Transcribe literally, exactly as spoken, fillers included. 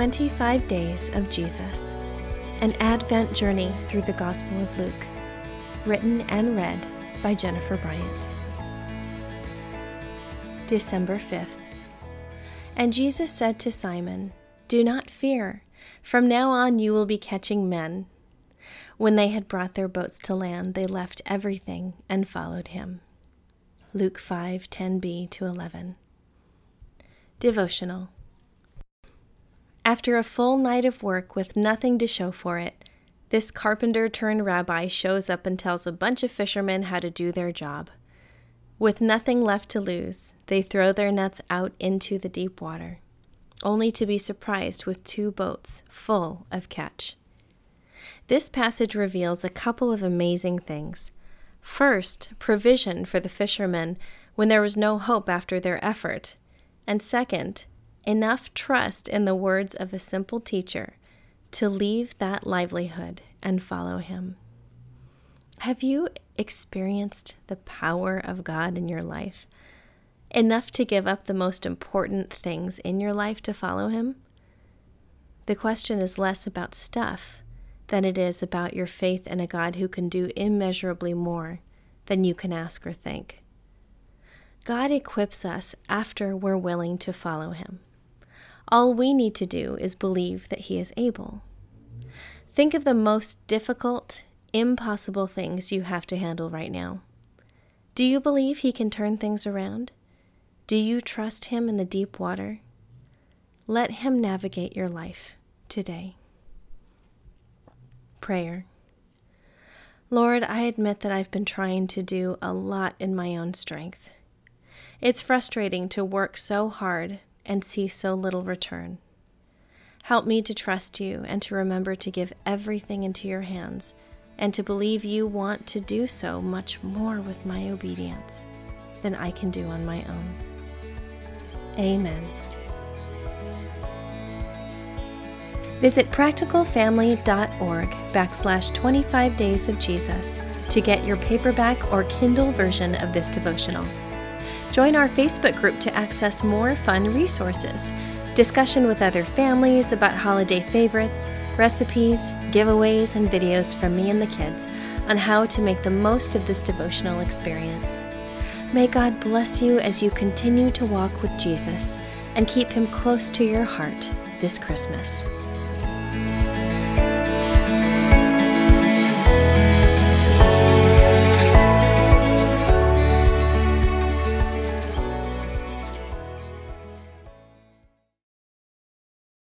twenty-five Days of Jesus, an Advent journey through the Gospel of Luke, written and read by Jennifer Bryant. December fifth. And Jesus said to Simon, "Do not fear. From now on you will be catching men." When they had brought their boats to land, they left everything and followed him. Luke five ten b to eleven. Devotional. After a full night of work with nothing to show for it, this carpenter-turned-rabbi shows up and tells a bunch of fishermen how to do their job. With nothing left to lose, they throw their nets out into the deep water, only to be surprised with two boats full of catch. This passage reveals a couple of amazing things. First, provision for the fishermen when there was no hope after their effort. And second, enough trust in the words of a simple teacher to leave that livelihood and follow him. Have you experienced the power of God in your life? Enough to give up the most important things in your life to follow him? The question is less about stuff than it is about your faith in a God who can do immeasurably more than you can ask or think. God equips us after we're willing to follow him. All we need to do is believe that he is able. Think of the most difficult, impossible things you have to handle right now. Do you believe he can turn things around? Do you trust him in the deep water? Let him navigate your life today. Prayer. Lord, I admit that I've been trying to do a lot in my own strength. It's frustrating to work so hard and see so little return. Help me to trust you and to remember to give everything into your hands and to believe you want to do so much more with my obedience than I can do on my own. Amen. Visit practicalfamily.org backslash 25 Days of Jesus to get your paperback or Kindle version of this devotional. Join our Facebook group to access more fun resources, discussion with other families about holiday favorites, recipes, giveaways, and videos from me and the kids on how to make the most of this devotional experience. May God bless you as you continue to walk with Jesus and keep him close to your heart this Christmas.